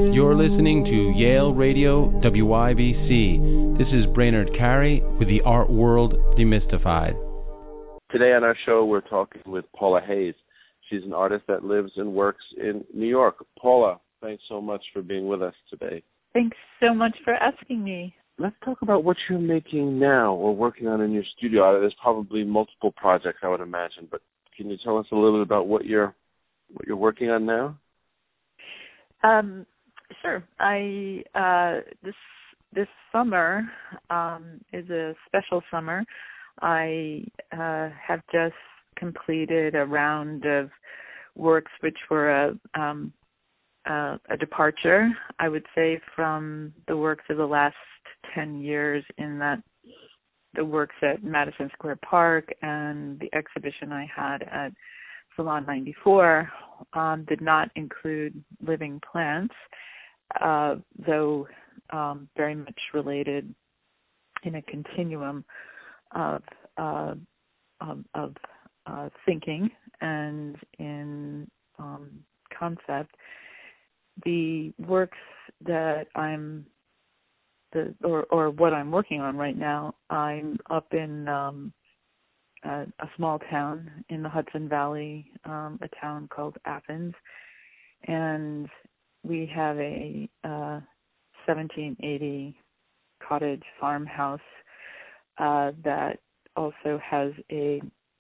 You're listening to Yale Radio WIBC. This is Brainerd Carey with the Art World Demystified. Today on our show, we're talking with Paula Hayes. She's an artist that lives and works in New York. Paula, thanks so much for being with us today. Thanks so much for asking me. Let's talk about what you're making now or working on in your studio. There's probably multiple projects, I would imagine, but can you tell us a little bit about what you're working on now? Sure. This summer is a special summer. I have just completed a round of works which were a departure, I would say, from the works of the last 10 years, in that the works at Madison Square Park and the exhibition I had at Salon 94 did not include living plants, though very much related in a continuum of thinking and in concept. The works that what I'm working on right now, I'm up in a small town in the Hudson Valley, a town called Athens, and we have a 1780 cottage farmhouse that also has a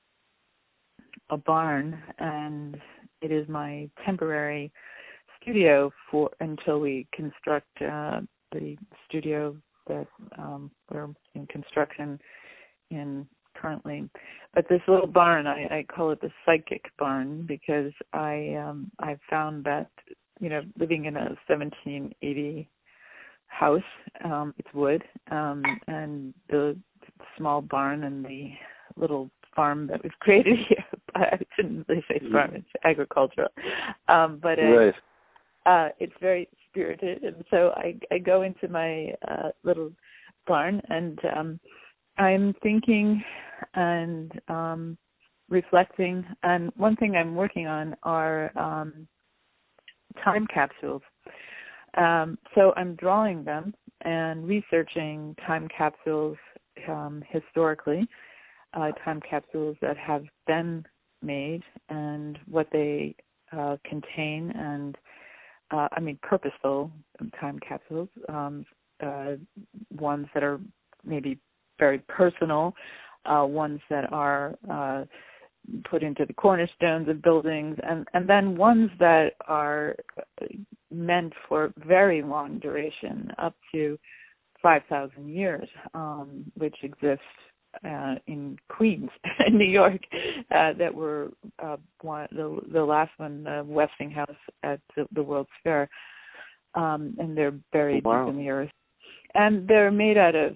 barn, and it is my temporary studio until we construct the studio that we're in construction in currently. But this little barn, I call it the psychic barn, because I found that, living in a 1780 house, it's wood, and the small barn and the little farm that was created here, I shouldn't really say farm, it's agricultural, but it's very spirited, and so I go into my little barn, and I'm thinking and reflecting, and one thing I'm working on are time capsules. So I'm drawing them and researching time capsules historically, time capsules that have been made and what they contain, and purposeful time capsules, ones that are maybe very personal, ones that are put into the cornerstones of buildings, and then ones that are meant for very long duration, up to 5,000 years, which exist in Queens, New York, that were the last one, Westinghouse at the World's Fair, and they're buried deep in the earth. And they're made out of,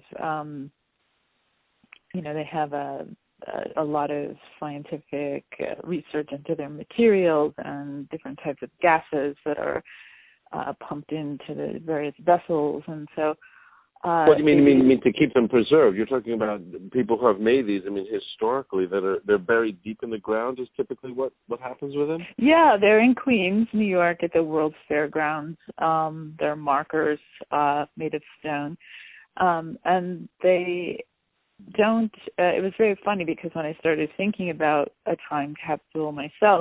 they have a lot of scientific research into their materials and different types of gases that are pumped into the various vessels, and so. What do you mean to keep them preserved? You're talking about people who have made these. Historically, they're buried deep in the ground is typically what happens with them? Yeah, they're in Queens, New York, at the World's Fairgrounds. They're markers made of stone, and they don't. It was very funny because when I started thinking about a time capsule myself,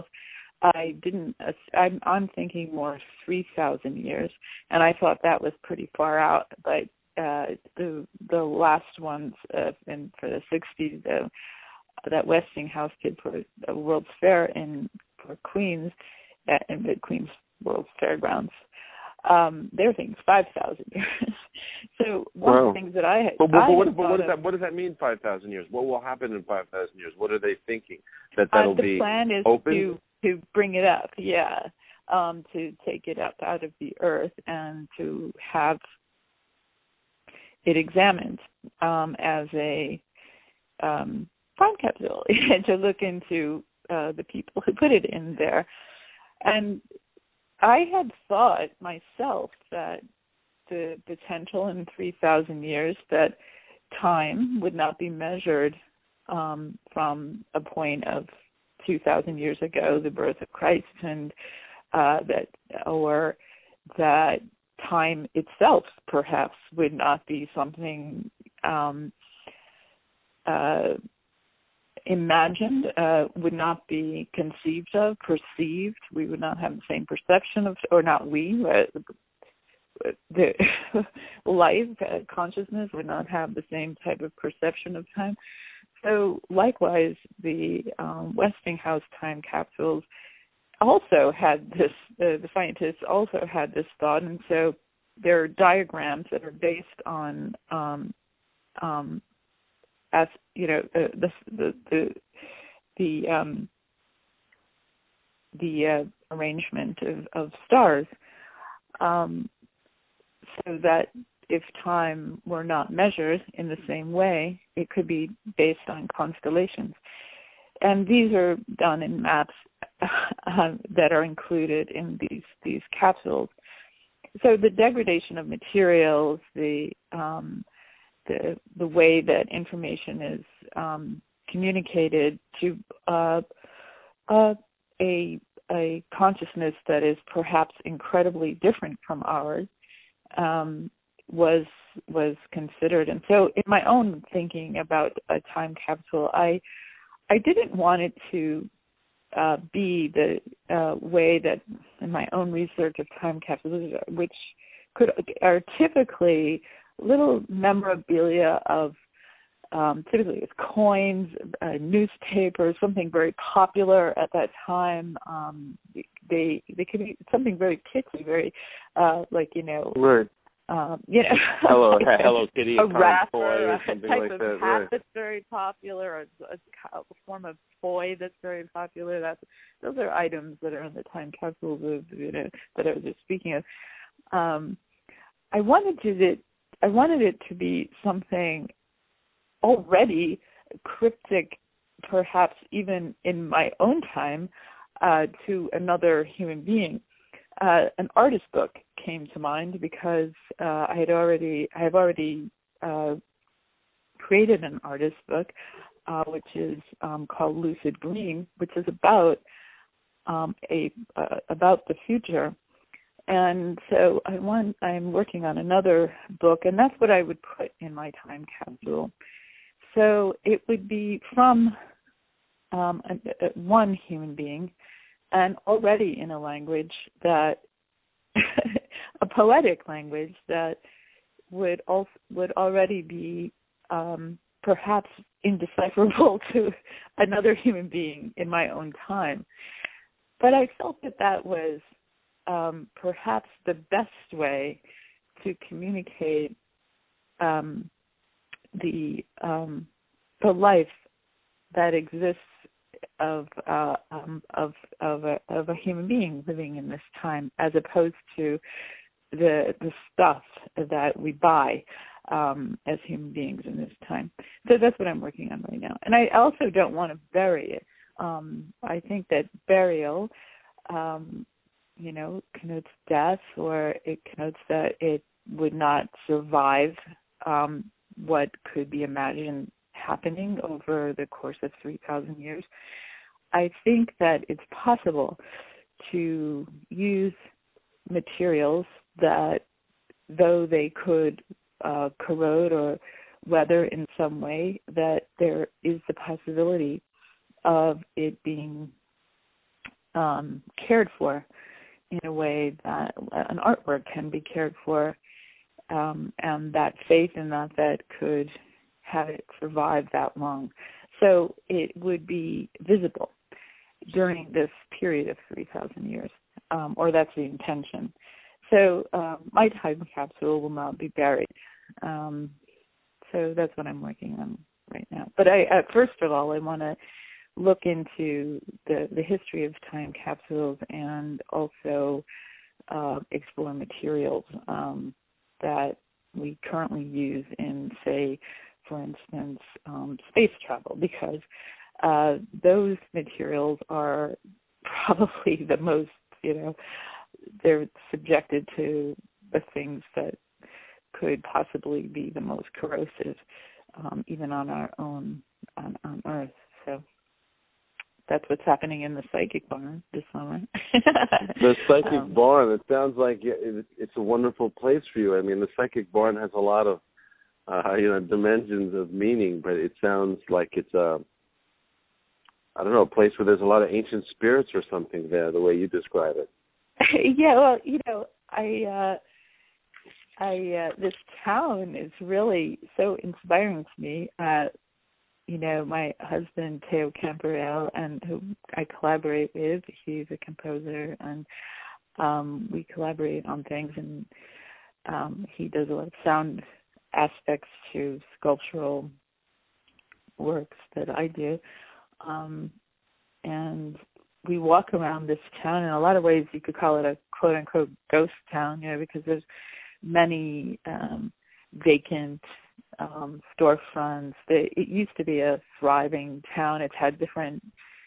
I'm thinking more 3,000 years, and I thought that was pretty far out, but. The last ones for the 60s, that Westinghouse did for the World's Fair for Queens, in the Queens World's Fairgrounds, they're thinking 5,000 years. So one of the things that I had... What does that mean, 5,000 years? What will happen in 5,000 years? What are they thinking? That'll be the plan is open? to bring it up, to take it up out of the earth and to have it examined as a time capsule, and to look into the people who put it in there. And I had thought myself that the potential in 3,000 years that time would not be measured from a point of 2,000 years ago, the birth of Christ, and that time itself perhaps would not be something imagined, would not be conceived of, perceived. We would not have the same perception of, or not we, the life, consciousness would not have the same type of perception of time. So likewise, the Westinghouse time capsules also had this, the scientists also had this thought, and so there are diagrams that are based on, as you know, the arrangement of stars, so that if time were not measured in the same way, it could be based on constellations. And these are done in maps that are included in these capsules. So the degradation of materials, the way that information is communicated to a consciousness that is perhaps incredibly different from ours, was considered. And so in my own thinking about a time capsule, I didn't want it to be the way that in my own research of time capsules, which are typically little memorabilia of typically it's coins, newspapers, something very popular at that time. They could be something very kitschy, very like Right. Hello Kitty, a wrapper, or something type like of that. hat Right. that's very popular, a form of toy that's very popular. Those are items that are in the time capsules of that I was just speaking of. I wanted it to be something already cryptic, perhaps even in my own time, to another human being. An artist book came to mind because I have already created an artist book, which is called Lucid Dream, which is about the future. And so I'm working on another book, and that's what I would put in my time capsule. So it would be from one human being, and already in a language that, a poetic language that would already be perhaps indecipherable to another human being in my own time. But I felt that was perhaps the best way to communicate the life that exists of a human being living in this time, as opposed to the stuff that we buy as human beings in this time. So that's what I'm working on right now. And I also don't want to bury it. I think that burial, connotes death, or it connotes that it would not survive what could be imagined happening over the course of 3,000 years. I think that it's possible to use materials that, though they could corrode or weather in some way, that there is the possibility of it being cared for in a way that an artwork can be cared for, and that faith in that could have it survive that long. So it would be visible during this period of 3,000 years, or that's the intention. So my time capsule will not be buried. So that's what I'm working on right now. But first of all, I want to look into the history of time capsules, and also explore materials that we currently use in, say, for instance, space travel, because those materials are probably the most, they're subjected to the things that could possibly be the most corrosive, even on our own, on Earth. So that's what's happening in the Psychic Barn this summer. The Psychic Barn, it sounds like it's a wonderful place for you. I mean, the Psychic Barn has a lot of, dimensions of meaning, but it sounds like it's a place where there's a lot of ancient spirits or something there, the way you describe it. Yeah, well, this town is really so inspiring to me. My husband, Theo Camperell, and who I collaborate with, he's a composer, and we collaborate on things, and he does a lot of sound aspects to sculptural works that I do. And we walk around this town. In a lot of ways, you could call it a quote-unquote ghost town, because there's many vacant storefronts. It used to be a thriving town. It's had different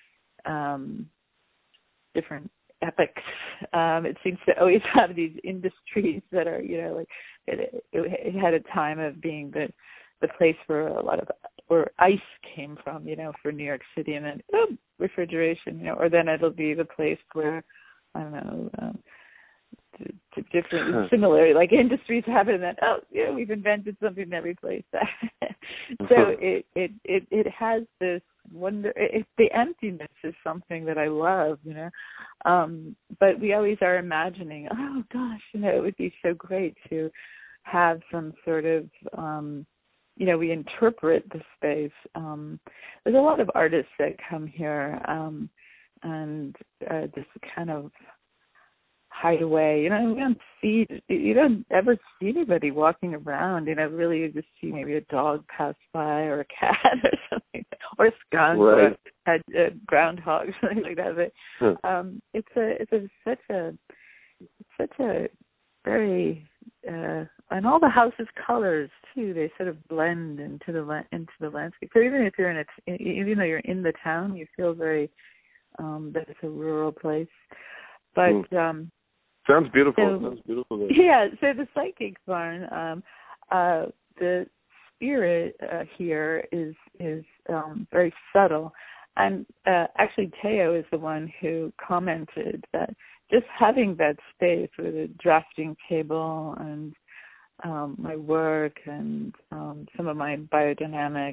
epochs. It seems to always have these industries that are, it had a time of being the place where where ice came from, for New York City, and then refrigeration, or then it'll be the place where, I don't know, different, similar, like industries have it, and then, we've invented something that replaced that. So it has this wonder. The emptiness is something that I love, but we always are imagining, oh gosh, it would be so great to have some sort of, we interpret the space. There's a lot of artists that come here and just kind of hide away. You don't ever see anybody walking around. Really, you just see maybe a dog pass by or a cat or something, or a skunk, right, or a groundhog, something like that. But it's such a very and all the houses' colors too. They sort of blend into the landscape. So even if you're even though you're in the town, you feel very that it's a rural place. But sounds beautiful. Yeah. So the Psychic Barn, the spirit here is very subtle, and actually Theo is the one who commented that just having that space with a drafting table and my work and some of my biodynamic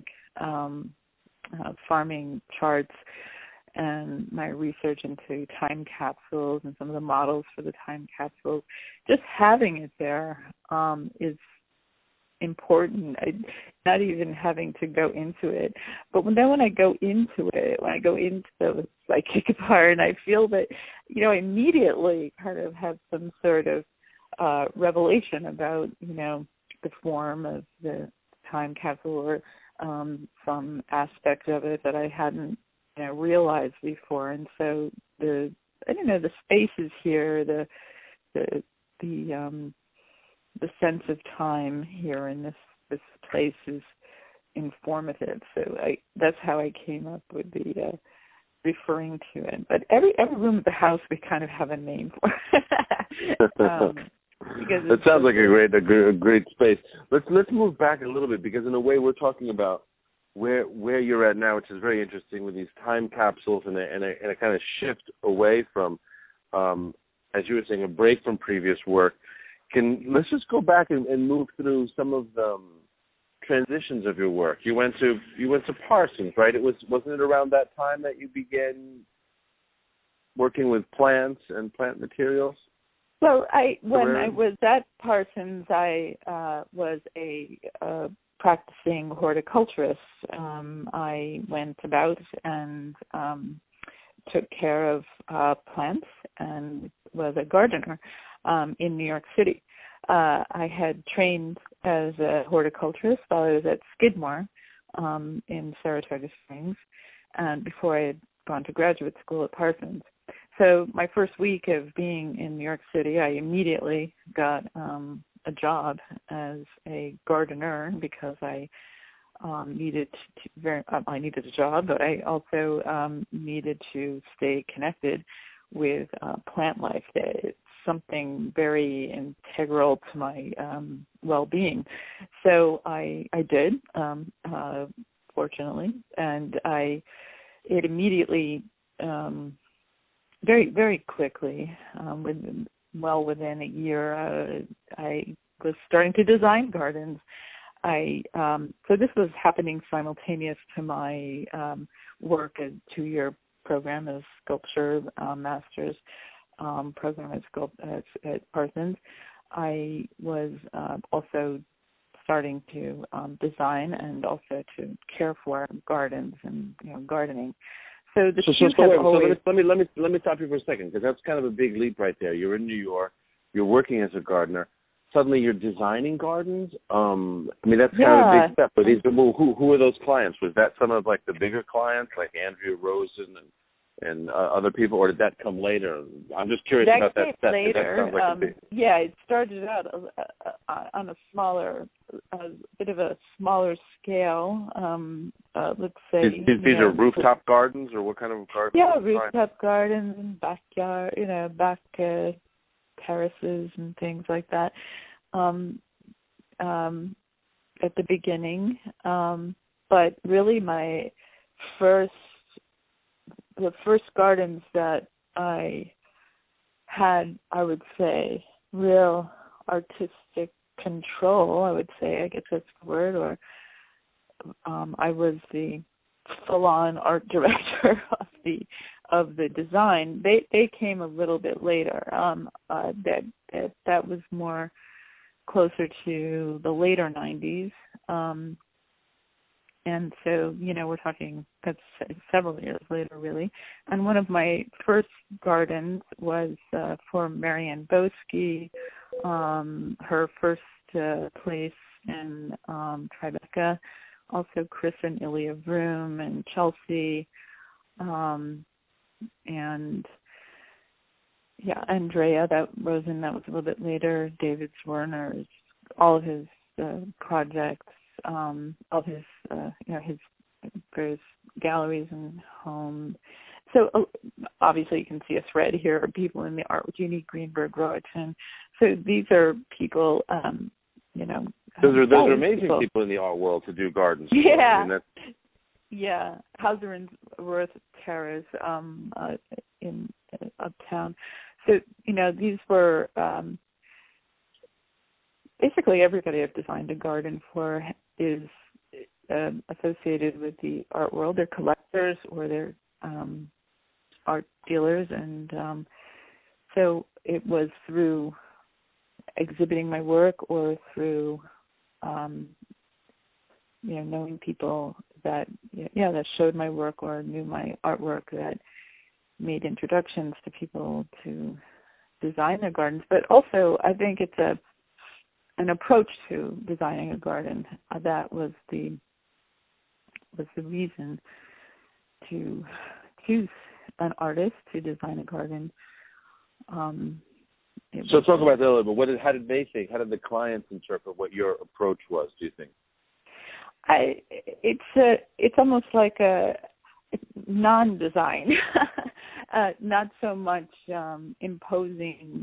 farming charts and my research into time capsules and some of the models for the time capsules, just having it there is important. Not even having to go into it. But when I go into it, when I go into the Psychic Barn, I feel that, I immediately kind of have some sort of revelation about, the form of the time capsule or some aspect of it that I hadn't realized before. And so the spaces here, the sense of time here in this place is informative. So that's how I came up with the referring to it. But every room of the house we kind of have a name for. That sounds like a great space. Let's move back a little bit, because in a way we're talking about where you're at now, which is very interesting with these time capsules and a kind of shift away from, as you were saying, a break from previous work. Let's just go back and move through some of the transitions of your work. You went to Parsons, right? Wasn't it around that time that you began working with plants and plant materials? Well, when I was at Parsons, I was a practicing horticulturist. I went about and took care of plants and was a gardener in New York City. I had trained as a horticulturist while I was at Skidmore in Saratoga Springs, and before I had gone to graduate school at Parsons. So my first week of being in New York City, I immediately got a job as a gardener because I needed a job, but I also needed to stay connected with plant life. It's something very integral to my well-being. So I did, fortunately, and it immediately very, very quickly, within a year, I was starting to design gardens. So this was happening simultaneous to my work, a 2-year program as sculpture, master's program at Parsons. I was also starting to design and also to care for gardens and gardening. So the let me stop you for a second, because that's kind of a big leap right there. You're in New York, you're working as a gardener. Suddenly you're designing gardens. I mean, that's kind of a big step. But who are those clients? Was that some of like the bigger clients, like Andrea Rosen and other people, or did that come later? I'm just curious about that step. Later, it started out on a bit of a smaller scale. Let's say these are rooftop gardens, or what kind of gardens? Yeah, rooftop gardens and backyard, back terraces and things like that. At the beginning, but really the first gardens that I had, I would say, real artistic control, I guess that's the word, or I was the full-on art director of the design. They came a little bit later. That was more closer to the later 90s. And so, we're talking, that's several years later, really. And one of my first gardens was for Marianne Boesky, her first place in Tribeca, also Chris and Ilya Vroom and Chelsea, and Andrea Rosen, that was a little bit later, David Zwerner's, all of his projects, of his, his various galleries and homes. So obviously you can see a thread here of people in the art with Jeannie Greenberg Rohatyn. So these are people, Those are amazing people in the art world to do gardens. Yeah. Hauser and Worth Terrace in uptown. So, these were basically everybody I've designed a garden for is associated with the art world. They're collectors or they're art dealers. And so it was through exhibiting my work or through knowing people that that showed my work or knew my artwork that made introductions to people to design their gardens. But also I think it's an approach to designing a garden that was the reason to choose an artist to design a garden. So talk about that a little bit. How did they think? How did the clients interpret what your approach was, do you think? It's almost like a non-design, not so much imposing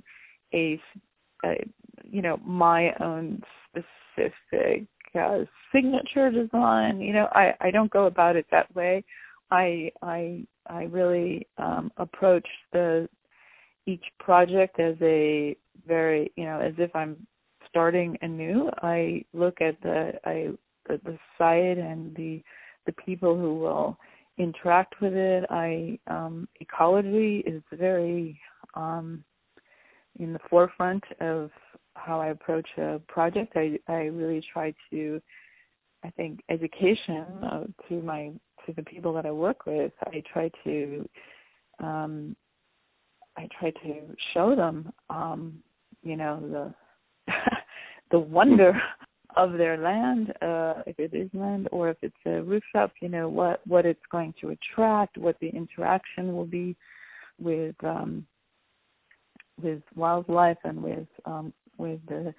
my own specific signature design. I don't go about it that way. I really approach each project as a very, as if I'm starting anew. I look at the site and the people who will interact with it. Ecology is very in the forefront of how I approach a project. I really try to, I think, education to the people that I work with. I try to show them, the wonder of their land, if it is land or if it's a rooftop, what it's going to attract, what the interaction will be with wildlife and with the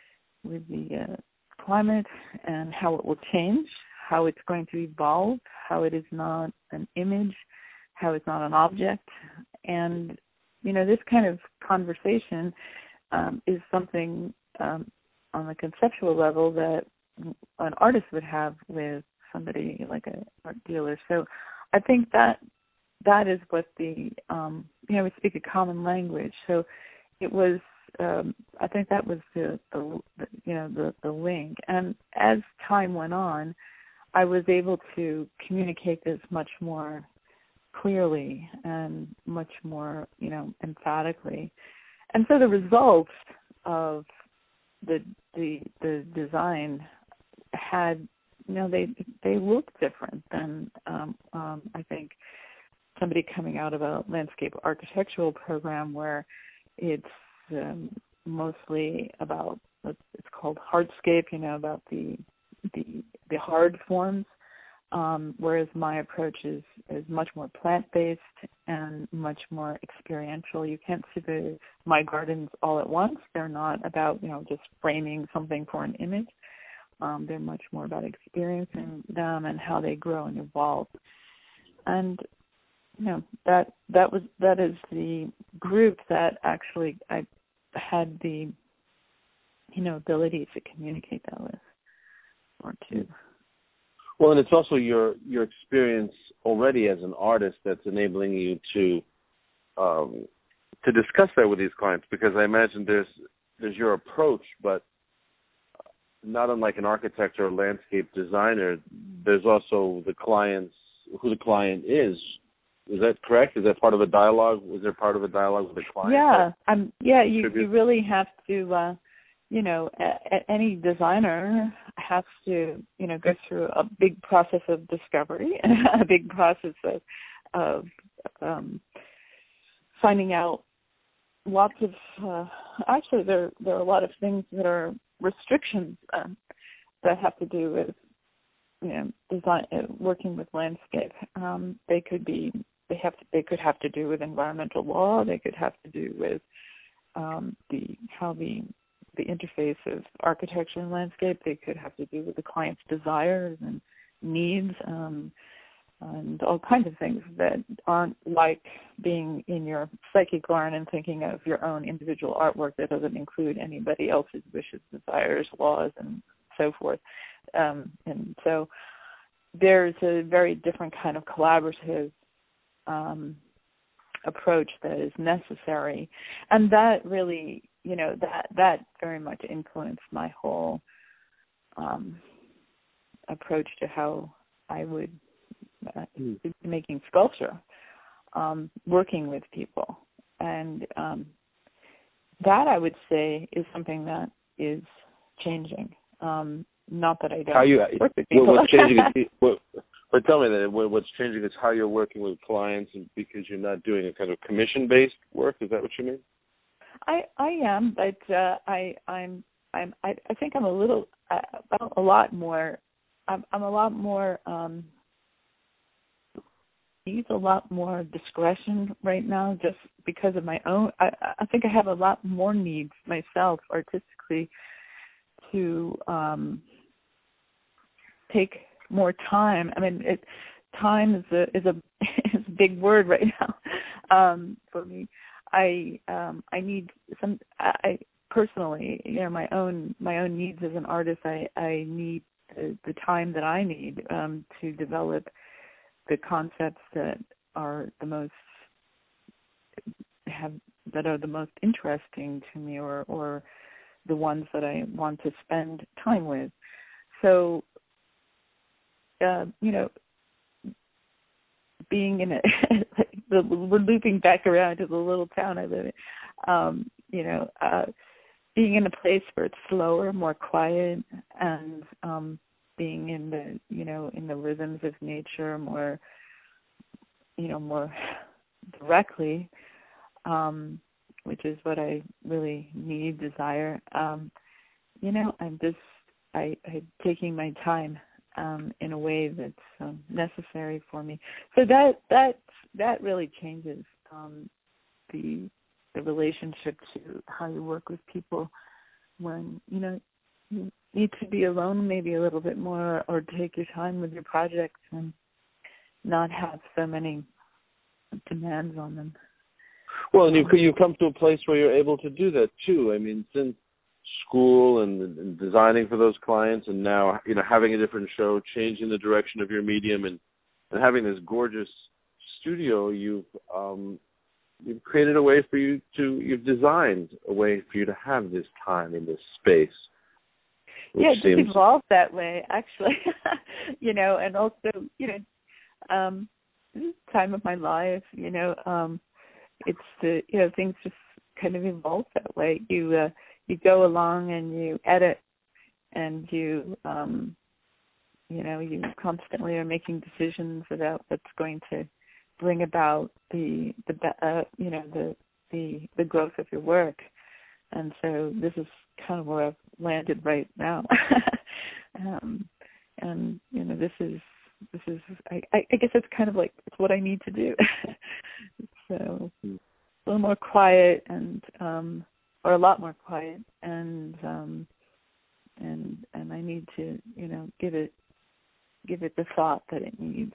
climate, and how it will change, how it's going to evolve, how it is not an image, how it's not an object. And this kind of conversation is something on the conceptual level that an artist would have with somebody like an art dealer. So I think that that is what the we speak a common language. So it was. I think that was the link. And as time went on, I was able to communicate this much more clearly and much more, emphatically. And so the results of the design had, they looked different than I think somebody coming out of a landscape architectural program where it's mostly about it's called hardscape, about the hard forms, whereas my approach is much more plant-based and much more experiential. You can't see my gardens all at once. They're not about just framing something for an image. They're much more about experiencing them and how they grow and evolve. And that is the group that actually I had the ability to communicate that with, or to. Well, and it's also your experience already as an artist that's enabling you to discuss that with these clients, because I imagine there's your approach, but not unlike an architect or a landscape designer, there's also who the client is. Is that correct? Is that part of a dialogue? Was there part of a dialogue with the client? Yeah. You really have to, any designer has to, go through a big process of discovery, a big process of finding out lots of. Actually, there are a lot of things that are restrictions that have to do with, design, working with landscape. They could have to do with environmental law. They could have to do with the interface of architecture and landscape. They could have to do with the client's desires and needs, and all kinds of things that aren't like being in your psychic garden and thinking of your own individual artwork that doesn't include anybody else's wishes, desires, laws, and so forth. And so there's a very different kind of collaborative approach that is necessary, and that really, that very much influenced my whole approach to how I would be making sculpture, working with people, and that I would say is something that is changing. Not that I don't work with people. What's changing but tell me that what's changing is how you're working with clients, and because you're not doing a kind of commission-based work. Is that what you mean? I am, but I think I'm a lot more. I'm a lot more. Use a lot more discretion right now, just because of my own. I think I have a lot more needs myself artistically to take more time. I mean, time is a big word right now for me. I need some. I personally, my own needs as an artist. I need the time that I need to develop the concepts that are the most interesting to me, or the ones that I want to spend time with. So, being in we're looping back around to the little town I live in, being in a place where it's slower, more quiet, and being in the rhythms of nature more directly, which is what I really need, desire. I'm taking my time in a way that's necessary for me. So that really changes the relationship to how you work with people when you need to be alone maybe a little bit more, or take your time with your projects and not have so many demands on them. Well, and you come to a place where you're able to do that too. I mean, since school and designing for those clients, and now having a different show, changing the direction of your medium, and having this gorgeous studio, you've created a way for you to, you've designed a way for you to have this time in this space. Yeah, it just evolved that way, actually. And also, this is the time of my life, it's the, things just kind of evolve that way. You go along and you edit, and you constantly are making decisions about what's going to bring about the growth of your work. And so this is kind of where I've landed right now. This is I guess it's kind of like, it's what I need to do. So a little more quiet or a lot more quiet, and I need to, give it the thought that it needs.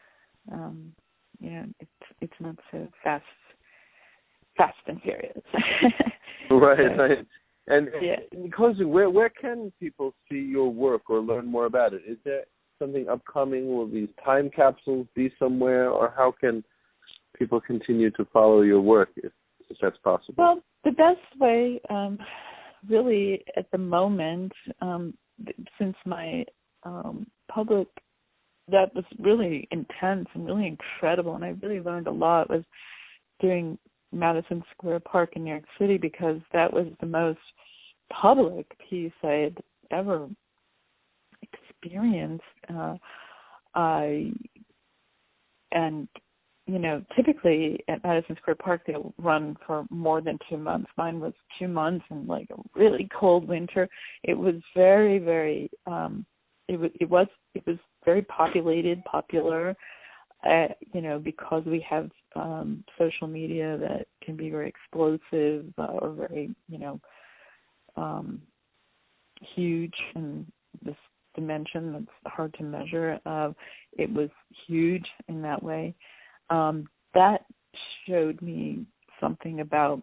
It's not so fast and furious. Right. And in closing, where can people see your work or learn more about it? Is there something upcoming? Will these time capsules be somewhere, or how can people continue to follow your work if that's possible? Well, the best way, really, at the moment, since my public, that was really intense and really incredible, and I really learned a lot, was doing Madison Square Park in New York City, because that was the most public piece I had ever experienced. Typically at Madison Square Park they'll run for more than 2 months. Mine was 2 months in like a really cold winter. It was very, very it was very popular, because we have social media that can be very explosive or very, huge in this dimension that's hard to measure. It was huge in that way. That showed me something about,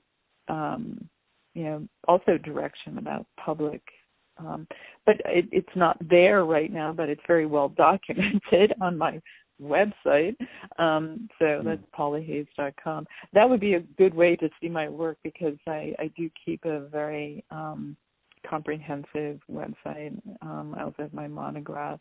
also direction about public. But it's not there right now, but it's very well documented on my website. So that's paulahayes.com. That would be a good way to see my work, because I do keep a very comprehensive website. I also have my monograph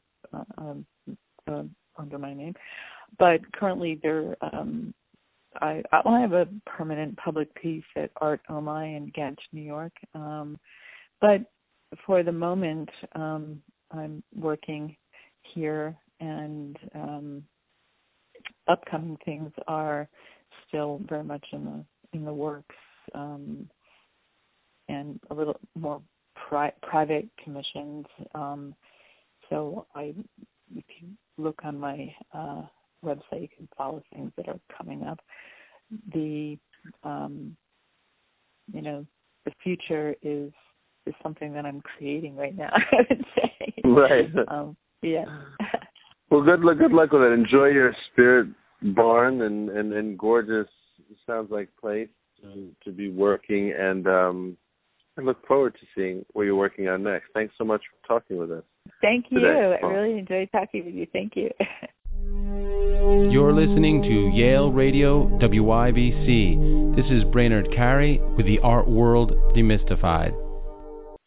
under my name. But currently I have a permanent public piece at Art Omai in Ghent, New York. But for the moment, I'm working here, and upcoming things are still very much in the works, and a little more private commissions. So if you look on my website, you can follow things that are coming up. The future is something that I'm creating right now, I would say. Right. Yeah. Well, good luck with it. Enjoy your Spirit Barn and gorgeous, sounds like, place to be working, and I look forward to seeing what you're working on next. Thanks so much for talking with us. Thank you. Today. I really enjoyed talking with you. Thank you. You're listening to Yale Radio WIBC. This is Brainard Carey with the Art World Demystified.